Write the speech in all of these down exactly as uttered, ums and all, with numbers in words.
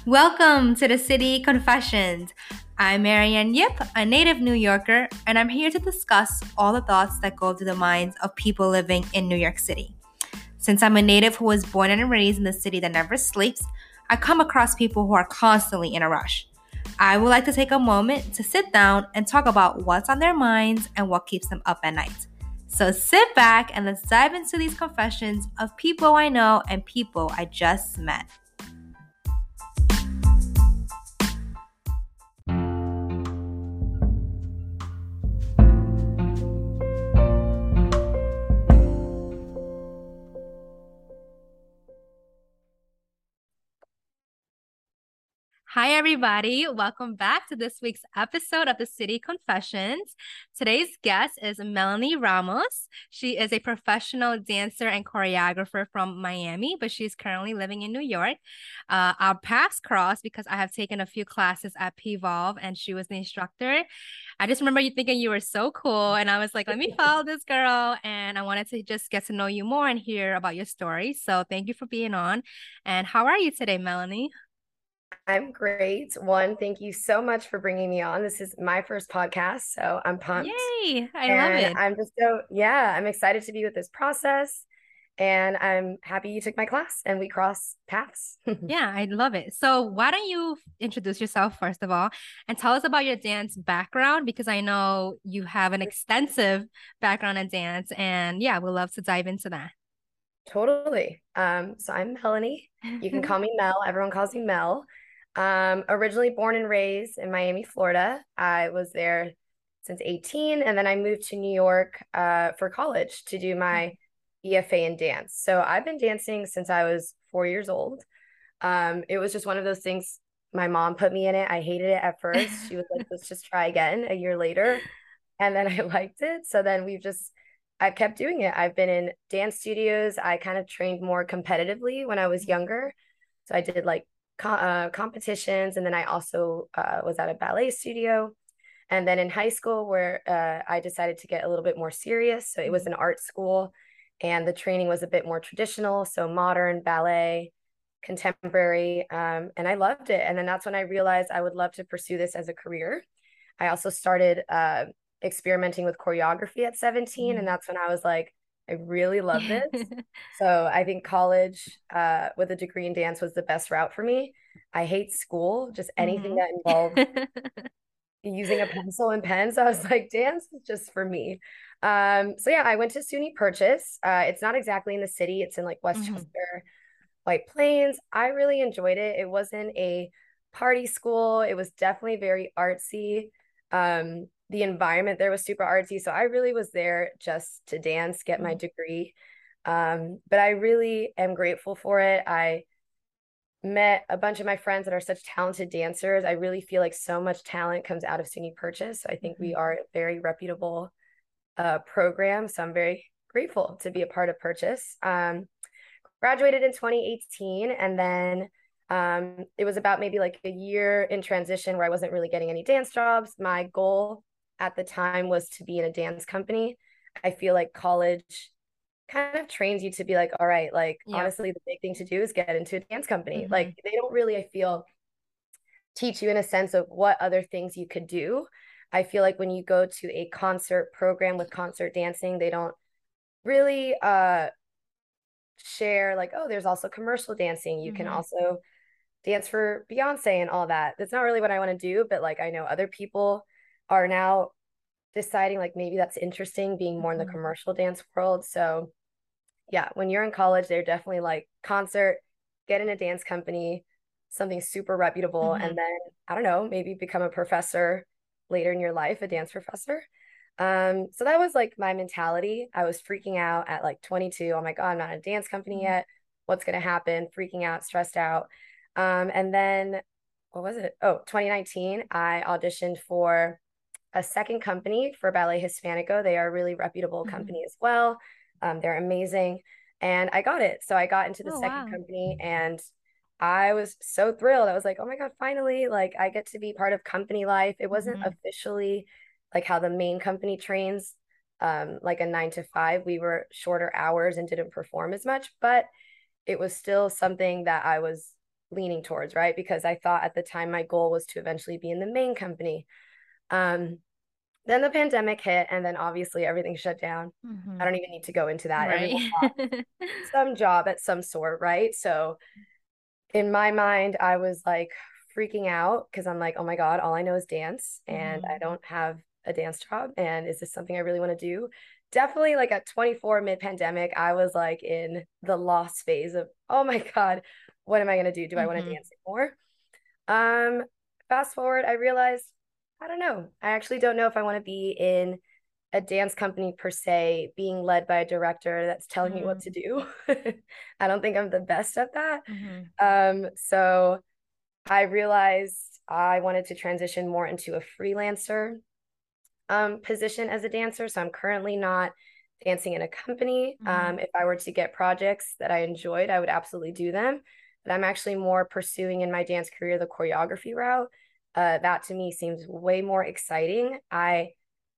Welcome to the City Confessions. I'm Marianne Yip, a native New Yorker, and I'm here to discuss all the thoughts that go through the minds of people living in New York City. Since I'm a native who was born and raised in the city that never sleeps, I come across people who are constantly in a rush. I would like to take a moment to sit down and talk about what's on their minds and what keeps them up at night. So sit back and let's dive into these confessions of people I know and people I just met. Hi, everybody. Welcome back to this week's episode of the City Confessions. Today's guest is Melanie Ramos. She is a professional dancer and choreographer from Miami, but she's currently living in New York. Uh, our paths crossed because I have taken a few classes at P Volve and she was the instructor. I just remember you thinking you were so cool. And I was like, let me follow this girl. And I wanted to just get to know you more and hear about your story. So thank you for being on. And how are you today, Melanie? I'm great. One, thank you so much for bringing me on. This is my first podcast, so I'm pumped. Yay! I love And it. I'm just so, yeah, I'm excited to be with this process. And I'm happy you took my class and we cross paths. Yeah, I love it. So, why don't you introduce yourself first of all and tell us about your dance background because I know you have an extensive background in dance and yeah, we'd love to dive into that. Totally. Um, so I'm Melanie. You can call me Mel. Everyone calls me Mel. Um, originally born and raised in Miami, Florida. I was there since eighteen, and then I moved to New York uh, for college to do my B F A in dance. So I've been dancing since I was four years old. Um, it was just one of those things. My mom put me in it. I hated it at first. She was like, let's just try again a year later. And then I liked it. So then we've just, I kept doing it. I've been in dance studios. I kind of trained more competitively when I was younger. So I did like co- uh, competitions. And then I also uh, was at a ballet studio. And then in high school, where uh, I decided to get a little bit more serious. So it was an art school, and the training was a bit more traditional. So modern ballet, contemporary. Um, and I loved it. And then that's when I realized I would love to pursue this as a career. I also started uh, experimenting with choreography at seventeen. And that's when I was like, I really love this. So I think college uh, with a degree in dance was the best route for me. I hate school, just anything Mhm. that involves using a pencil and pen. So I was like, dance is just for me. Um, so yeah, I went to SUNY Purchase. Uh, it's not exactly in the city, it's in like Mhm. Westchester, White Plains. I really enjoyed it. It wasn't a party school, it was definitely very artsy. Um, the environment there was super artsy. So I really was there just to dance, get my Mhm. degree. Um, but I really am grateful for it. I met a bunch of my friends that are such talented dancers. I really feel like so much talent comes out of SUNY Purchase. So I think we Mhm. are a very reputable uh, program. So I'm very grateful to be a part of Purchase. Um, graduated in twenty eighteen, and then um, it was about maybe like a year in transition where I wasn't really getting any dance jobs. My goal at the time was to be in a dance company. I feel like college kind of trains you to be like, all right, like Yep. honestly, the big thing to do is get into a dance company. Like Mhm. they don't really, I feel, teach you in a sense of what other things you could do. I feel like when you go to a concert program with concert dancing, they don't really uh share like, oh, there's also commercial dancing. You can Mhm. also dance for Beyonce and all that. That's not really what I want to do, but like I know other people are now deciding like maybe that's interesting being more in the Mhm. commercial dance world. So yeah, when you're in college, they're definitely like concert, get in a dance company, something super reputable, and Mhm. then I don't know, maybe become a professor later in your life, a dance professor. Um, so that was like my mentality. I was freaking out at like twenty-two. Oh my God, I'm not in a dance company Mhm. yet. What's gonna happen? Freaking out, stressed out. Um, and then what was it? Oh, twenty nineteen, I auditioned for a second company for Ballet Hispanico. They are a really reputable Mhm. company as well. Um, they're amazing. And I got it. So I got into the Oh, second wow. company and I was so thrilled. I was like, oh my God, finally, like I get to be part of company life. It wasn't Mhm. officially like how the main company trains, um, like a nine to five. We were shorter hours and didn't perform as much, but it was still something that I was leaning towards, right? Because I thought at the time my goal was to eventually be in the main company. Um, then the pandemic hit, and then obviously everything shut down. Mm-hmm. I don't even need to go into that. Right. Everyone got some job at some sort, right? So in my mind, I was like freaking out because I'm like, oh my God, all I know is dance, and Mm-hmm. I don't have a dance job. And is this something I really want to do? Definitely, like at twenty-four mid-pandemic, I was like in the lost phase of, oh my God, what am I going to do? Do I want to Mm-hmm. dance anymore? Um, Fast forward, I realized, I don't know. I actually don't know if I want to be in a dance company per se, being led by a director that's telling me what to do. I don't think I'm the best at that. Mm-hmm. Um, so I realized I wanted to transition more into a freelancer um, position as a dancer. So I'm currently not dancing in a company. Mm-hmm. Um, if I were to get projects that I enjoyed, I would absolutely do them. But I'm actually more pursuing in my dance career the choreography route. Uh, that to me seems way more exciting. I,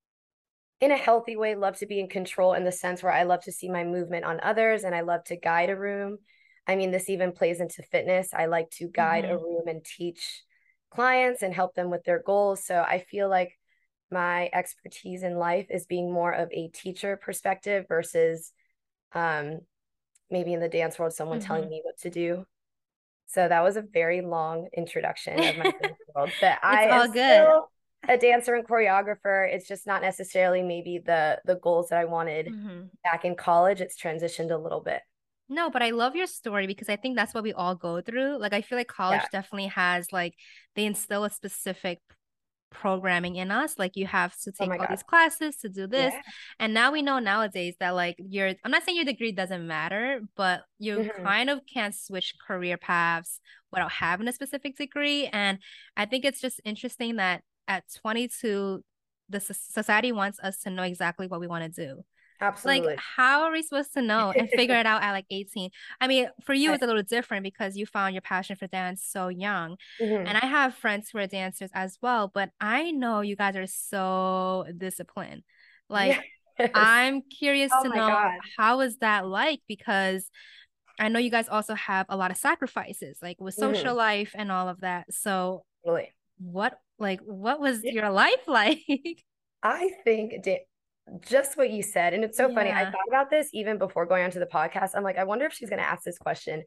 in a healthy way, love to be in control in the sense where I love to see my movement on others and I love to guide a room. I mean, this even plays into fitness. I like to guide a Mm-hmm. room and teach clients and help them with their goals. So I feel like my expertise in life is being more of a teacher perspective versus um, maybe in the dance world, someone telling Mm-hmm. me what to do. So that was a very long introduction of my dance world, but It's I am all good. still a dancer and choreographer. It's just not necessarily maybe the the goals that I wanted Mm-hmm. back in college. It's transitioned a little bit. No, but I love your story because I think that's what we all go through. Like I feel like Yeah. college definitely has like they instill a specific programming in us. Like you have to Oh take my all God. these classes to do this. Yeah. And now we know nowadays that like your I'm not saying your degree doesn't matter, but you Mhm. kind of can't switch career paths without having a specific degree. And I think it's just interesting that at twenty-two, the society wants us to know exactly what we want to do. Like, Absolutely. how are we supposed to know and figure it out at like eighteen? I mean, for you, Right. it's a little different because you found your passion for dance so young. And Mhm. I have friends who are dancers as well, but I know you guys are so disciplined. Like, Yes. I'm curious Oh to my know God. how is that like? Because I know you guys also have a lot of sacrifices, like with social Mhm. life and all of that. So, Really. what, like, what was your life like? I think da- just what you said, and it's so funny. I Yeah. thought about this even before going onto the podcast. I'm like, I wonder if she's going to ask this question.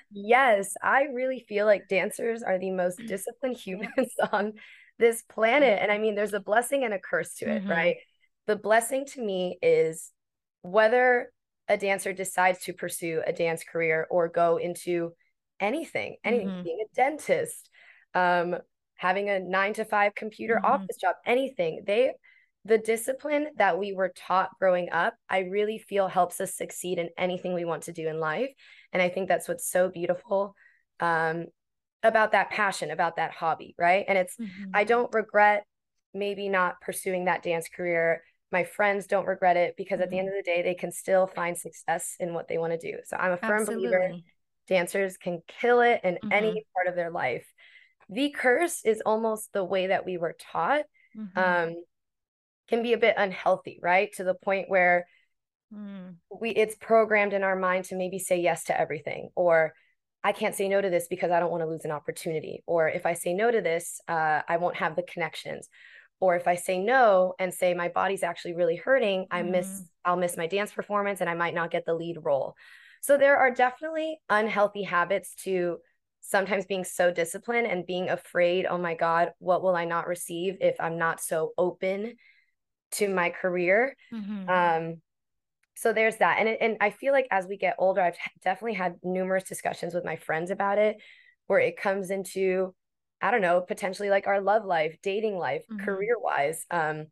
Yes, I really feel like dancers are the most disciplined humans on this planet. And I mean, there's a blessing and a curse to it, Mm-hmm. right? The blessing to me is whether a dancer decides to pursue a dance career or go into anything, any Mm-hmm. being a dentist, um, having a nine to five computer Mm-hmm. office job, anything. They the discipline that we were taught growing up, I really feel helps us succeed in anything we want to do in life. And I think that's what's so beautiful um, about that passion, about that hobby, right? And it's, Mm-hmm. I don't regret maybe not pursuing that dance career. My friends don't regret it because at the end Mm-hmm. of the day, they can still find success in what they want to do. So I'm a firm believer Absolutely. dancers can kill it in Mm-hmm. any part of their life. The curse is almost the way that we were taught. Mm-hmm. Um, can be a bit unhealthy, right? To the point where Mm-hmm. we it's programmed in our mind to maybe say yes to everything, or I can't say no to this because I don't want to lose an opportunity, or if I say no to this, uh, I won't have the connections, or if I say no and say my body's actually really hurting, I miss I'll miss my dance performance and I might not get the lead role. So there are definitely unhealthy habits to sometimes being so disciplined and being afraid, oh my God, what will I not receive if I'm not so open to my career. Mm-hmm. Um, so there's that. And, and I feel like as we get older, I've definitely had numerous discussions with my friends about it, where it comes into, I don't know, potentially like our love life, dating life, Mm-hmm. career wise. Um,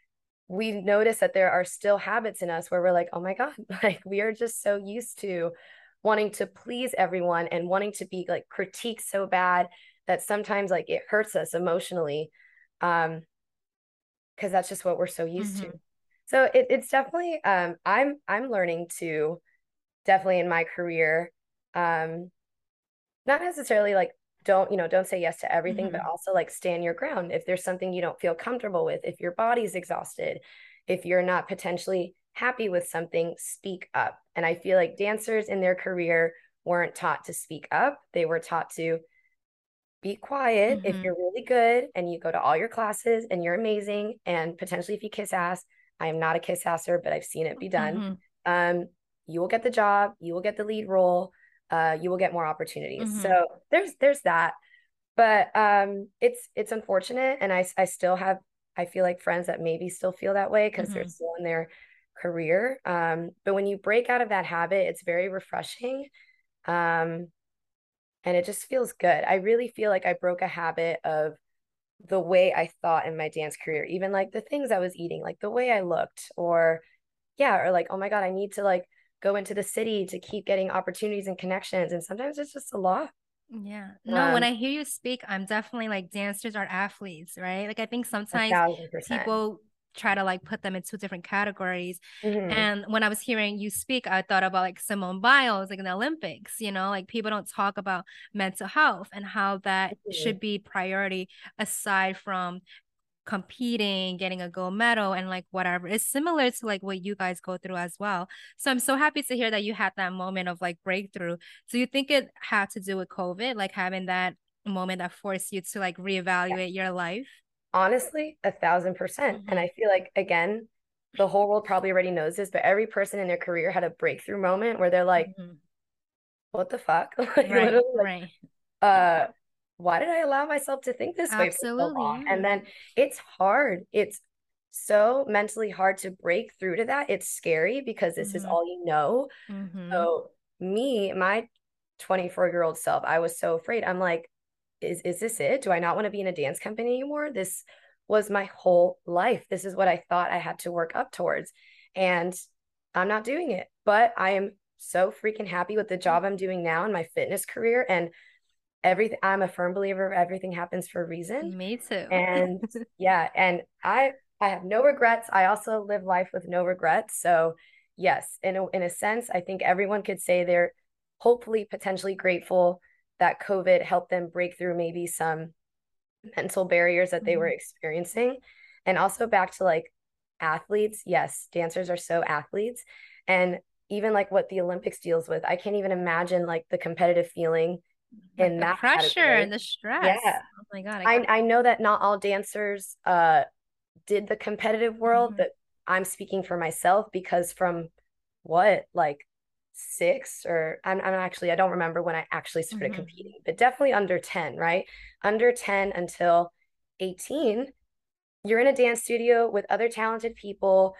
we notice that there are still habits in us where we're like, oh my God, like we are just so used to wanting to please everyone and wanting to be like critiqued so bad that sometimes like it hurts us emotionally. Um, because that's just what we're so used to. Mm-hmm. So it, it's definitely um, I'm I'm learning to definitely in my career, um, not necessarily like don't you know don't say yes to everything, but Mm-hmm. also like stand your ground if there's something you don't feel comfortable with, if your body's exhausted, if you're not potentially happy with something, speak up. And I feel like dancers in their career weren't taught to speak up; they were taught to be quiet if Mm-hmm. you're really good and you go to all your classes and you're amazing. And potentially, if you kiss ass, I am not a kiss asser, but I've seen it be done. Mm-hmm. Um, you will get the job, you will get the lead role, uh, you will get more opportunities. Mm-hmm. So there's there's that. But um, it's it's unfortunate, and I I still have I feel like friends that maybe still feel that way because they're Mm-hmm. still in their career. Um, but when you break out of that habit, it's very refreshing. Um, and it just feels good. I really feel like I broke a habit of the way I thought in my dance career, even like the things I was eating, like the way I looked, or yeah, or like, oh my God, I need to like go into the city to keep getting opportunities and connections. And sometimes it's just a lot. Yeah. No, when Um, I hear you speak, I'm definitely like dancers are athletes, right? Like I think a sometimes thousand percent. people try to like put them in two different categories. Mm-hmm. And when I was hearing you speak, I thought about like Simone Biles, like in the Olympics, you know, like people don't talk about mental health and how that Mm-hmm. should be priority aside from competing, getting a gold medal, and like whatever. It's similar to like what you guys go through as well. So I'm so happy to hear that you had that moment of like breakthrough. Do you think it had to do with COVID, like having that moment that forced you to like reevaluate your life? Honestly, a thousand percent. And Mm-hmm. I feel like, again, the whole world probably already knows this, but every person in their career had a breakthrough moment where they're like, Mm-hmm. what the fuck? Like, Right, literally, like, right. uh, why did I allow myself to think this way for so Absolutely, long? yeah. And then it's hard. It's so mentally hard to break through to that. It's scary because this is Mm-hmm. all you know. Mm-hmm. So, me, my twenty-four year old self, I was so afraid. I'm like, is is this it? Do I not want to be in a dance company anymore? This was my whole life. This is what I thought I had to work up towards. And I'm not doing it. But I am so freaking happy with the job I'm doing now in my fitness career. And everything, I'm a firm believer of everything happens for a reason. Me too. And yeah, and I I have no regrets. I also live life with no regrets. So yes, in a, in a sense, I think everyone could say they're hopefully potentially grateful that COVID helped them break through maybe some mental barriers that they were Mhm. experiencing. And also back to like athletes, yes, dancers are so athletes. And even like what the Olympics deals with, I can't even imagine like the competitive feeling Like in the that pressure category. and the stress. Yeah. Oh my God, I I can't. I know that not all dancers uh did the competitive world, Mhm. but I'm speaking for myself because from what, like six or I'm, I'm actually, I don't remember when I actually started Mhm. competing, but definitely under ten, right? Under ten until eighteen, you're in a dance studio with other talented people,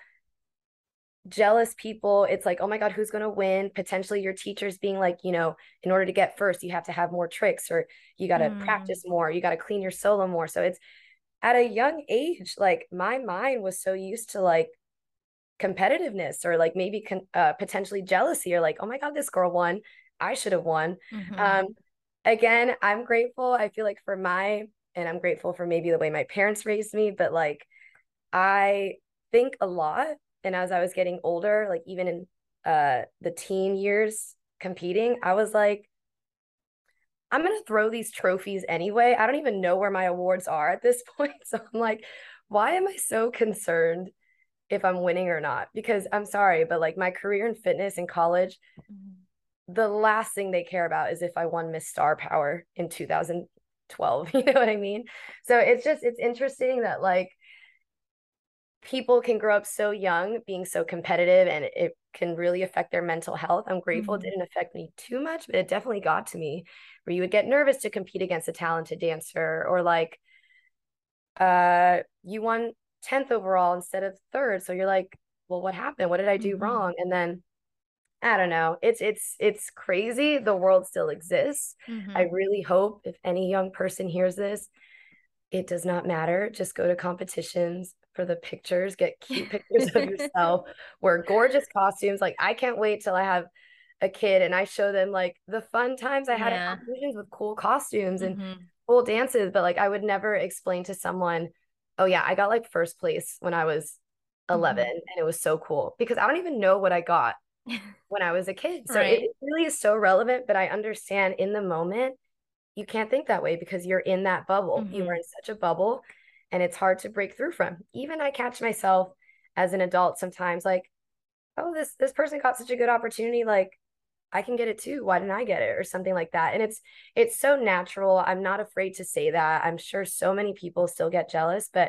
jealous people. It's like, oh my God, who's going to win? Potentially your teachers being like, you know, in order to get first, you have to have more tricks or you got to Mm. practice more, you got to clean your solo more. So it's at a young age, like my mind was so used to like competitiveness or like maybe con- uh, potentially jealousy or like, oh my God, this girl won. I should have won. Mhm. Um, again, I'm grateful. I feel like for my, and I'm grateful for maybe the way my parents raised me, but like I think a lot. And as I was getting older, like even in uh, the teen years competing, I was like, I'm going to throw these trophies anyway. I don't even know where my awards are at this point. So I'm like, why am I so concerned if I'm winning or not? Because I'm sorry, but like my career in fitness in college, Mhm. the last thing they care about is if I won Miss Star Power in two thousand twelve. You know what I mean? So it's just, it's interesting that like people can grow up so young being so competitive and it can really affect their mental health. I'm grateful it Mhm. didn't affect me too much, but it definitely got to me where you would get nervous to compete against a talented dancer or like uh you won tenth overall instead of third. So you're like, well, what happened? What did I do Mhm. wrong? And then I don't know. It's it's it's crazy. The world still exists. I Mhm. really hope if any young person hears this, it does not matter. Just go to competitions for the pictures, get cute pictures of yourself, wear gorgeous costumes. Like I can't wait till I have a kid and I show them like the fun times I had at Yeah. competitions with cool costumes and Mhm. cool dances. But like I would never explain to someone, oh yeah, I got like first place when I was eleven Mhm. and it was so cool because I don't even know what I got when I was a kid. So it, Right. it really is so relevant, but I understand in the moment you can't think that way because you're in that bubble. You are Mhm. in such a bubble and it's hard to break through from. Even I catch myself as an adult sometimes like, oh, this this person got such a good opportunity. Like, I can get it too. Why didn't I get it? Or something like that. And it's it's so natural. I'm not afraid to say that. I'm sure so many people still get jealous, but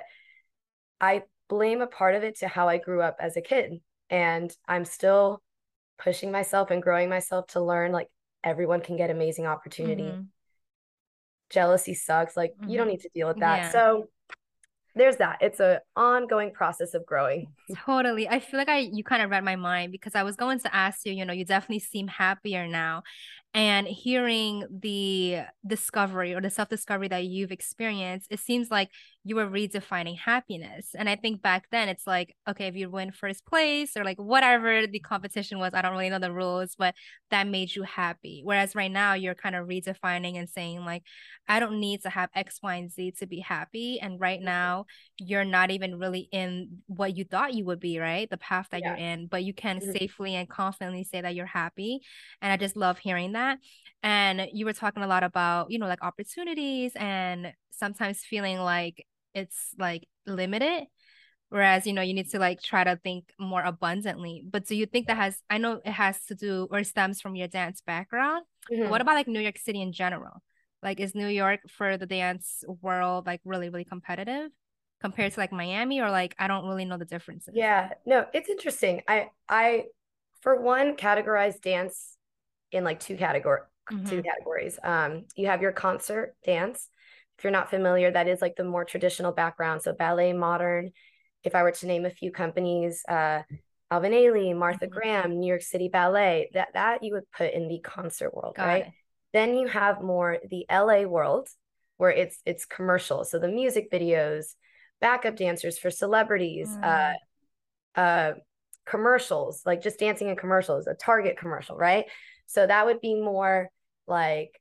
I blame a part of it to how I grew up as a kid. And I'm still pushing myself and growing myself to learn like everyone can get amazing opportunity. Mm-hmm. Jealousy sucks. Like you don't Mm-hmm. need to deal with that. Yeah. So there's that. It's a ongoing process of growing. Totally. I feel like I you kind of read my mind because I was going to ask you, you know, you definitely seem happier now. And hearing the discovery or the self-discovery that you've experienced, it seems like you were redefining happiness. And I think back then it's like, okay, if you win first place or like whatever the competition was, I don't really know the rules, but that made you happy. Whereas right now you're kind of redefining and saying like, I don't need to have X, Y, and Z to be happy. And right now you're not even really in what you thought you would be, right? The path that you're Yeah. in, but you can Mhm. safely and confidently say that you're happy. And I just love hearing that. And you were talking a lot about, you know, like opportunities and sometimes feeling like it's like limited. Whereas, you know, you need to like try to think more abundantly. But do you think that has, I know it has to do or stems from your dance background, but what Mhm. about like New York City in general? Like, is New York for the dance world like really, really competitive compared to like Miami, or like I don't really know the differences? Yeah, no, it's interesting. I I for one categorize dance in like two category two Mm-hmm. categories. Um, you have your concert dance. If you're not familiar, that is like the more traditional background. So ballet, modern. If I were to name a few companies, uh, Alvin Ailey, Martha Mm-hmm. Graham, New York City Ballet, that that you would put in the concert world, Got right? it. Then you have more the L A world, where it's it's commercial. So the music videos, backup dancers for celebrities, uh, Mm, uh, commercials, like just dancing in commercials, a Target commercial, right? So that would be more like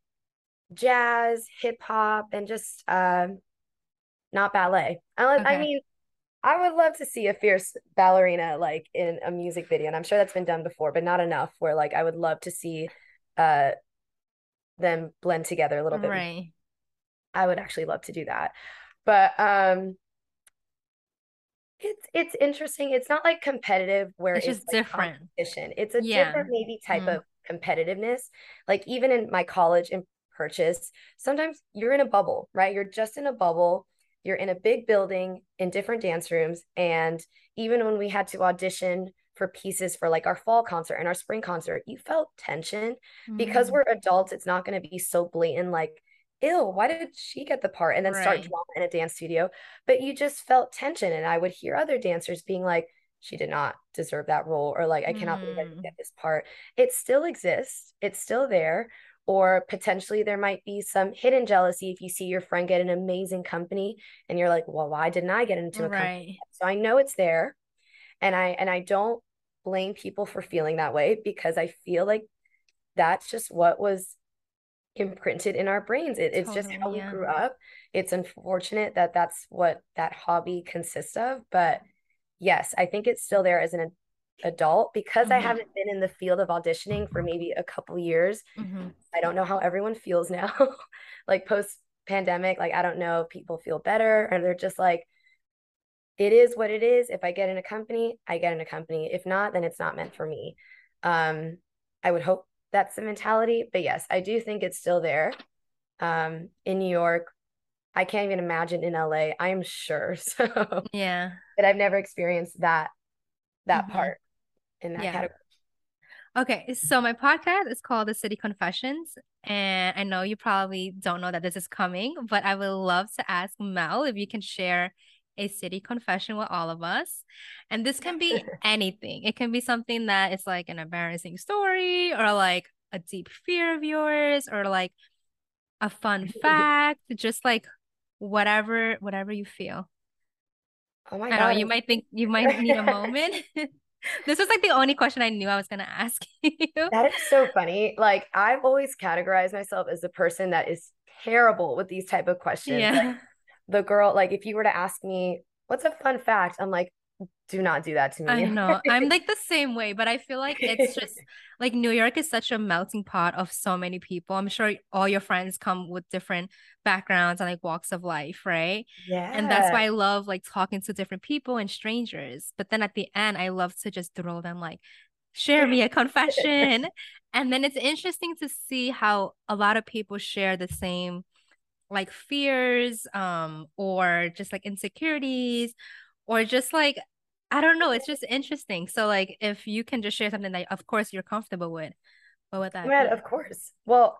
jazz, hip hop, and just uh, not ballet. I, I okay. mean, I would love to see a fierce ballerina like in a music video, and I'm sure that's been done before, but not enough. Where like I would love to see uh, them blend together a little bit. Right. I would actually love to do that, but um, It's it's interesting. It's not like competitive where It's it's just like different. competition. It's a Yeah. different maybe type Mm, of competitiveness. Like even in my college and purchase, sometimes you're in a bubble, right? You're just in a bubble. You're in a big building in different dance rooms. And even when we had to audition for pieces for like our fall concert and our spring concert, you felt tension because mm, we're adults. It's not going to be so blatant like, ew, why did she get the part? And then start right. drama in a dance studio, but you just felt tension. And I would hear other dancers being like, she did not deserve that role, or like, I cannot believe I didn't Mm, get this part. It still exists, it's still there. Or potentially there might be some hidden jealousy if you see your friend get an amazing company and you're like, well, why didn't I get into a company? right. So I know it's there. And I and I don't blame people for feeling that way because I feel like that's just what was imprinted in our brains. It, it's just Totally. how we Yeah. grew up. It's unfortunate that that's what that hobby consists of. But yes, I think it's still there as an adult because I Mm-hmm. haven't been in the field of auditioning for maybe a couple years. Mm-hmm. I don't know how everyone feels now, like post pandemic. Like, I don't know if people feel better or they're just like, it is what it is. If I get in a company, I get in a company. If not, then it's not meant for me. Um, I would hope that's the mentality. But yes, I do think it's still there. Um, in New York, I can't even imagine in L A. I'm sure. So, Yeah. but I've never experienced that that Mm-hmm. part in that Yeah. category. Okay, so my podcast is called The City Confessions, and I know you probably don't know that this is coming, but I would love to ask Mel if you can share a city confession with all of us. And this can be anything. It can be something that is like an embarrassing story or like a deep fear of yours or like a fun fact, just like whatever whatever you feel. Oh my I know God. you might think you might need a moment. This was like the only question I knew I was gonna ask you. That is so funny. Like I've always categorized myself as a person that is terrible with these type of questions. Like Yeah. the girl, like if you were to ask me, what's a fun fact? I'm like, do not do that to I me. know. I'm like the same way, but I feel like it's just like New York is such a melting pot of so many people. I'm sure all your friends come with different backgrounds and like walks of life, right? And that's Yeah. why I love like talking to different people and strangers. But then at the end, I love to just throw them like, share me a confession. And then it's interesting to see how a lot of people share the same like fears, um, or just like insecurities, or just like I don't know, it's just interesting. So like if you can just share something that of course you're comfortable with, what would that Man, be? of course. Well,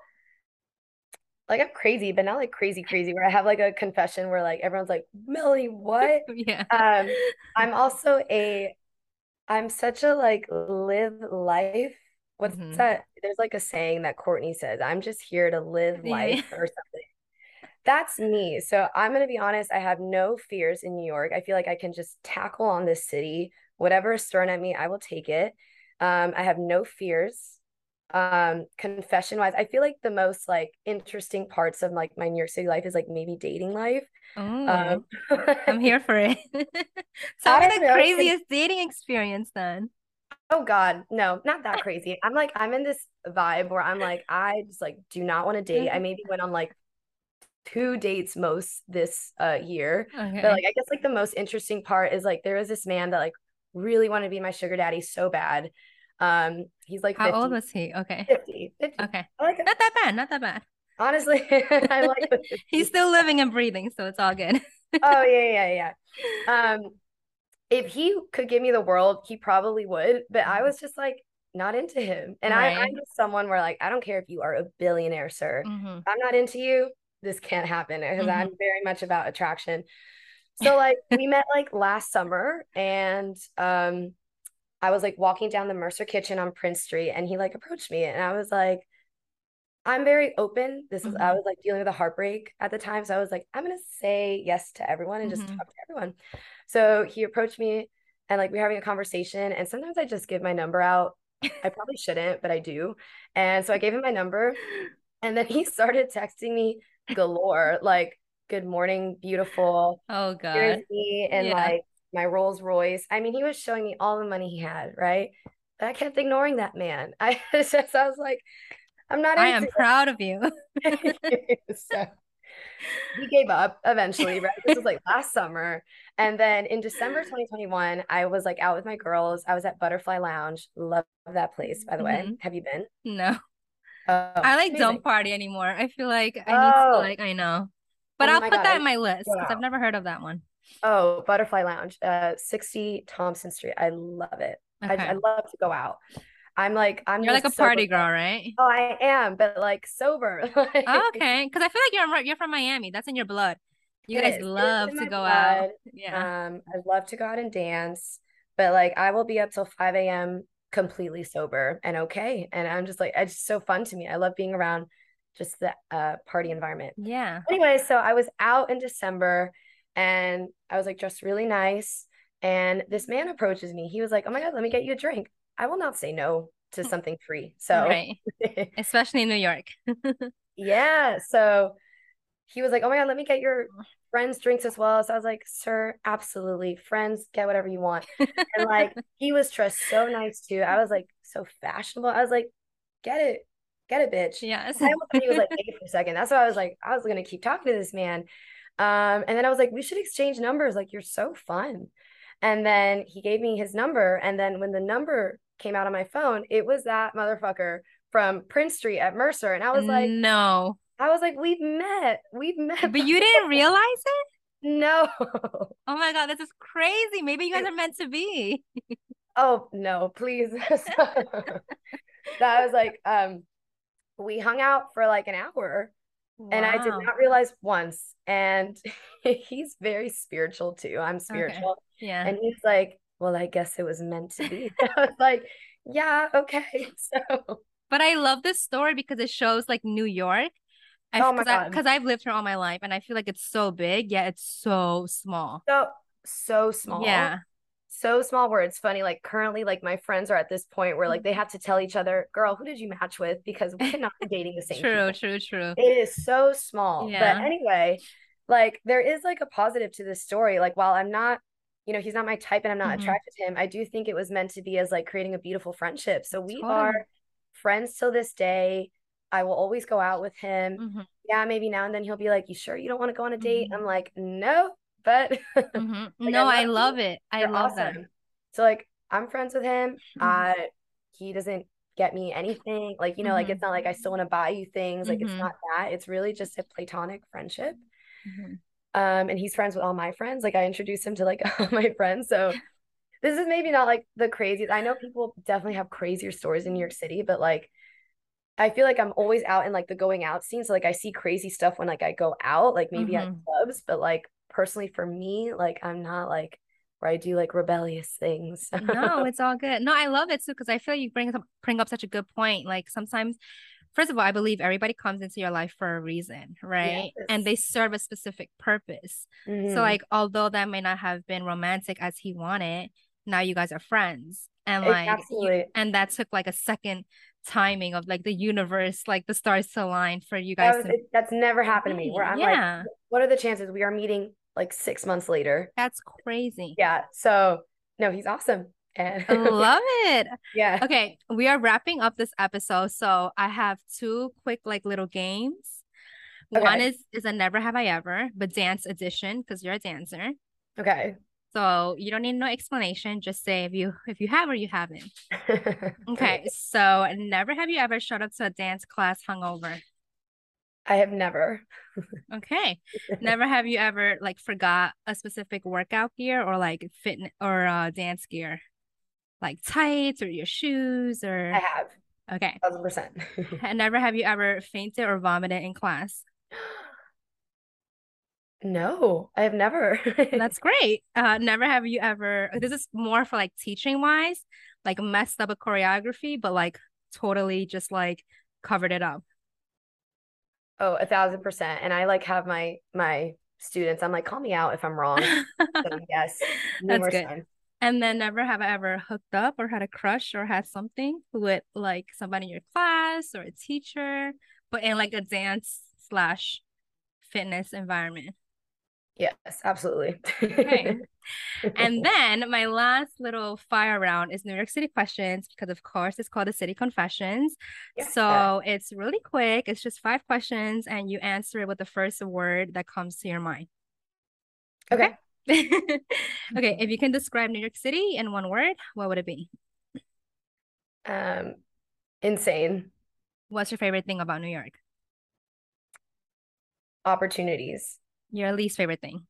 like I'm crazy, but not like crazy, crazy, where I have like a confession where like everyone's like, Millie, what? Yeah. Um, I'm also a, I'm such a like live life. What's Hmm. that? There's like a saying that Courtney says, I'm just here to live Yeah, life yeah. or something. That's me. So I'm gonna be honest, I have no fears in New York. I feel like I can just tackle on this city. Whatever is thrown at me, I will take it. Um, I have no fears. Um, confession wise, I feel like the most like interesting parts of like my New York City life is like maybe dating life. Um, Oh, I'm here for it. Tell I me don't the know. craziest dating experience then. Oh God, no, not that crazy. I'm like, I'm in this vibe where I'm like, I just like do not want to date. I maybe went on like two dates most this uh year. But Okay. like I guess like the most interesting part is like there was this man that like really wanted to be my sugar daddy so bad. Um, he's like How old fifty, was he? Okay. fifty, fifty. Okay. I like him. Not that bad, not that bad. Honestly, I like the He's fifty. still living and breathing, so it's all good. Oh yeah, yeah, yeah. Um, if he could give me the world, he probably would. But I was just like not into him. And I, Right. I'm just someone where like I don't care if you are a billionaire, sir. Mm-hmm. If I'm not into you, this can't happen because Mm-hmm. I'm very much about attraction. So like we met like last summer and um I was like walking down the Mercer Kitchen on Prince Street and he like approached me and I was like, I'm very open. This is I Mm-hmm. was like dealing with a heartbreak at the time. So I was like, I'm gonna say yes to everyone and just Mm-hmm. talk to everyone. So he approached me and like we were having a conversation. And sometimes I just give my number out. I probably shouldn't, but I do. And so I gave him my number and then he started texting me galore, like, good morning, beautiful. Oh Here's God. me and Yeah. like my Rolls Royce. I mean, he was showing me all the money he had, right? But I kept ignoring that man. I just I was like, I'm not I am into proud of you. it. So he gave up eventually, right? This was like last summer. And then in December twenty twenty-one, I was like out with my girls. I was at Butterfly Lounge. Love that place, by the way. Hmm. Have you been? No. Oh, I like amazing. don't party anymore. I feel like I need to Oh, like I know. But oh I'll my put God. that I in my list go because I've out. never heard of that one. Oh, Butterfly Lounge, uh, sixty Thompson Street. I love it. I, I Okay. love to go out. I'm like, I'm You're like a just sober. party girl, right? Oh, I am, but like sober. Oh, Like, okay. Because I feel like you're you're from Miami. That's in your blood. You it guys is. It is love in to my go out. blood. Yeah. Um, I love to go out and dance, but like I will be up till five a m completely sober and okay. And I'm just like, it's just so fun to me. I love being around just the uh party environment. Yeah. Anyway, so I was out in December and I was like dressed really nice. And this man approaches me. He was like, oh my God, let me get you a drink. I will not say no to something free. So Right. Especially in New York. yeah. So he was like, "Oh my God, let me get your friends drinks as well." So I was like, "Sir, absolutely. Friends, get whatever you want." And like he was dressed so nice too. I was like so fashionable. I was like, "Get it. Get it, bitch." Yes. I almost thought he was like eight for a second. That's why I was like, I was gonna keep talking to this man. Um, and then I was like, we should exchange numbers. Like, you're so fun. And then he gave me his number. And then when the number came out on my phone, it was that motherfucker from Prince Street at Mercer. And I was like, No. I was like, we've met. We've met But you didn't before. realize it? No. Oh my God, this is crazy. Maybe you guys are meant to be. Oh no, please. That was like, um, we hung out for like an hour and I did Wow. not realize once. And he's very spiritual too. I'm Okay. spiritual. Yeah. And he's like, well, I guess it was meant to be. I was like, yeah, okay. So, But I love this story because it shows like New York. I oh my because I God. because I've lived here all my life and I feel like it's so big, yet it's so small. So, so small. Yeah. So small where it's funny. Like currently, like my friends are at this point where like they have to tell each other, girl, who did you match with? Because we cannot be dating the same True, people. true, true. It is so small. But Yeah. anyway, like there is like a positive to this story. Like while I'm not, you know, he's not my type and I'm not Hmm. attracted to him, I do think it was meant to be as like creating a beautiful friendship. So we are Totally. friends till this day. I will always go out with him. Hmm. Yeah, maybe now and then he'll be like, "You sure you don't want to go on a date?" I'm Hmm. like, "No," but Hmm. like I No, I love you. love it. I You're love that. awesome. So like I'm friends with him. Hmm. Uh he doesn't get me anything. Like, you know, like Mm-hmm. it's not like I still want to buy you things. Like it's Mm-hmm. not that. It's really just a platonic friendship. Mm-hmm. Um, and he's friends with all my friends. Like I introduced him to like all my friends. So this is maybe not like the craziest. I know people definitely have crazier stories in New York City, but like I feel like I'm always out in like the going out scene. So like I see crazy stuff when like I go out, like maybe at Mm-hmm. clubs, but like personally for me, like I'm not like where I do like rebellious things. No, it's all good. No, I love it too because I feel you bring up bring up such a good point. Like sometimes, first of all, I believe everybody comes into your life for a reason, right? And Yes. they serve a specific purpose. So Hmm. like, although that may not have been romantic as he wanted, now you guys are friends, and It, like you, absolutely. and that took like a second timing of like the universe, like the stars to align for you That guys was to it, that's never happened to me where meet. I'm like, Yeah, what are the chances we are meeting like six months later? that's crazy. Yeah. So no, he's awesome. And I love it. yeah. Okay, we are wrapping up this episode, so I have two quick like little games. One Okay. is is a never have I ever, but dance edition because you're a dancer. Okay. So you don't need no explanation. Just say if you if you have or you haven't. Okay. Okay, so never have you ever showed up to a dance class hungover. I have never. Okay. Never have you ever like forgot a specific workout gear or like fitness or uh dance gear, like tights or your shoes I or have. okay. Thousand percent. And never have you ever fainted or vomited in class. No, I have never. That's great. Uh, never have you ever, this is more for like teaching wise, like messed up a choreography, but like totally just like covered it up. Oh, a thousand percent. And I like have my my students. I'm like, call me out if I'm wrong. So yes, That's numerous good. times. And then never have I ever hooked up or had a crush or had something with like somebody in your class or a teacher, but in like a dance slash fitness environment. Yes, absolutely. Okay. And then my last little fire round is New York City questions because, of course, it's called the City Confessions. Yeah. So it's really quick. It's just five questions, and you answer it with the first word that comes to your mind. Okay. Okay. Okay. If you can describe New York City in one word, what would it be? Um, insane What's your favorite thing about New York? opportunities, Your least favorite thing?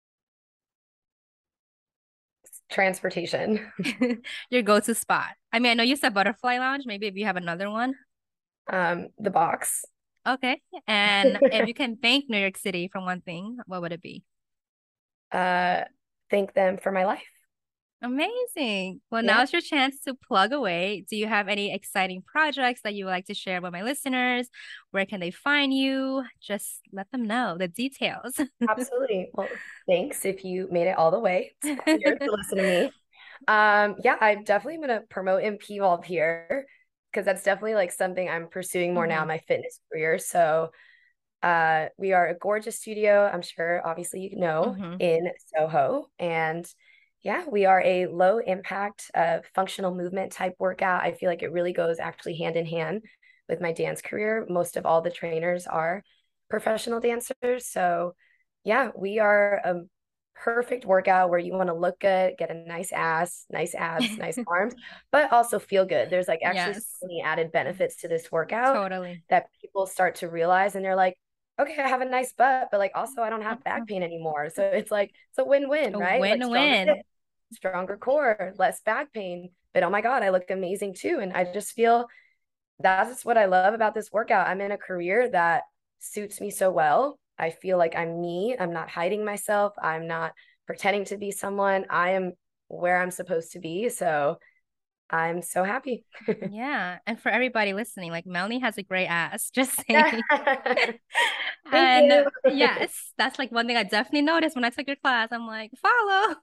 transportation, Your go-to spot? I mean, I know you said Butterfly Lounge. Maybe if you have another one. um, the box. Okay. And if you can thank New York City for one thing, what would it be? Uh, thank them for my life. Amazing. Well, Yeah. now's your chance to plug away. Do you have any exciting projects that you would like to share with my listeners? Where can they find you? Just let them know the details. Absolutely. Well, thanks if you made it all the way here to listen to me. Um, yeah, I'm definitely gonna promote M P Vault here because that's definitely like something I'm pursuing more now Hmm. in my fitness career. So uh we are a gorgeous studio, I'm sure obviously you know, Hmm. in Soho. And yeah, we are a low impact uh functional movement type workout. I feel like it really goes actually hand in hand with my dance career. Most of all the trainers are professional dancers. So yeah, we are a perfect workout where you want to look good, get a nice ass, nice abs, nice arms, but also feel good. There's like actually so Yes, many added benefits to this workout totally. that people start to realize, and they're like, okay, I have a nice butt, but like also I don't have back pain anymore. So it's like it's a win-win, A right? Like stronger win-win. hips, stronger core, less back pain. But oh my God, I look amazing too. And I just feel that's what I love about this workout. I'm in a career that suits me so well. I feel like I'm me. I'm not hiding myself. I'm not pretending to be someone. I am where I'm supposed to be. So I'm so happy. Yeah. And for everybody listening, like Melanie has a great ass, just saying. Thank And you. yes, that's like one thing I definitely noticed when I took your class. I'm like, follow.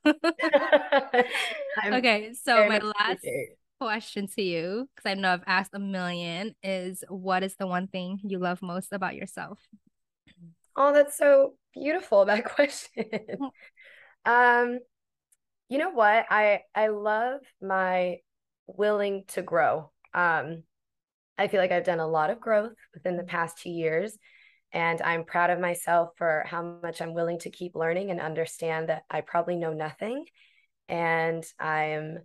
I'm Okay, so very my much last appreciate. question to you, because I know I've asked a million, is what is the one thing you love most about yourself? Oh, that's so beautiful, that question. Um, you know what? I I love my willing to grow. Um, I feel like I've done a lot of growth within the past two years, and I'm proud of myself for how much I'm willing to keep learning and understand that I probably know nothing, and I'm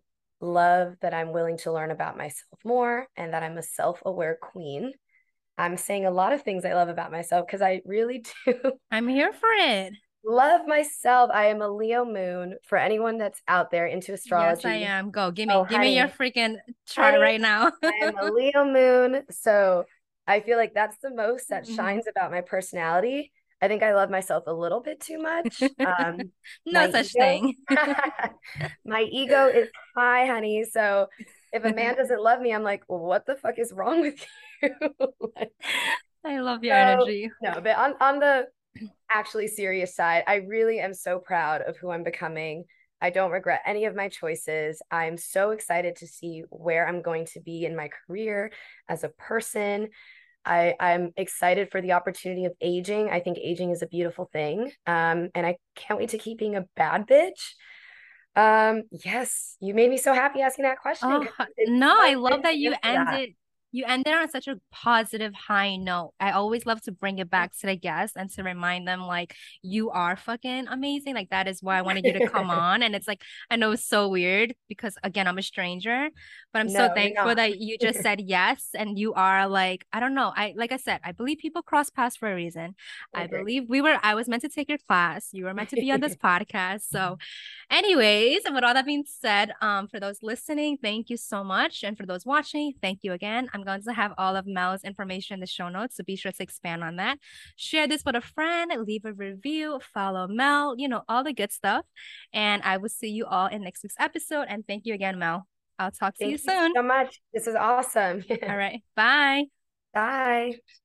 love that I'm willing to learn about myself more and that I'm a self-aware queen. I'm saying a lot of things I love about myself because I really do I'm here for it. love myself. I am a Leo moon for anyone that's out there into Yes, I astrology. am. Go. Give me Oh, give me your honey, freaking chart honey, right now. I am a Leo moon. So I feel like that's the most that Mhm. shines about my personality. I think I love myself a little bit too much. Um, No my such ego, thing. my ego is high, honey. So if a man doesn't love me, I'm like, well, what the fuck is wrong with you? Like, I love your so energy. no, but on on the actually serious side, I really am so proud of who I'm becoming. I don't regret any of my choices. I'm so excited to see where I'm going to be in my career as a person. I, I'm excited for the opportunity of aging. I think aging is a beautiful thing. Um, and I can't wait to keep being a bad bitch. Um, yes, you made me so happy asking that question Oh, because it's no, I so love good that to you answer that. ended you ended on such a positive high note. I always love to bring it back to the guests and to remind them like you are fucking amazing. Like that is why I wanted you to come on. And it's like I know it's so weird because again, I'm a stranger, but I'm so No, you're thankful not. that you just said yes and you are like, I don't know. I like I said, I believe people cross paths for a reason. I I agree. believe we were I was meant to take your class. You were meant to be on this podcast. So anyways, and with all that being said, um, for those listening, thank you so much. And for those watching, thank you again. I'm going to have all of Mel's information in the show notes, so be sure to expand on that. Share this with a friend, leave a review, follow Mel, you know, all the good stuff. And I will see you all in next week's episode. And thank you again, Mel. I'll talk to you Thank you soon. so much. This is awesome. All right. Bye. Bye.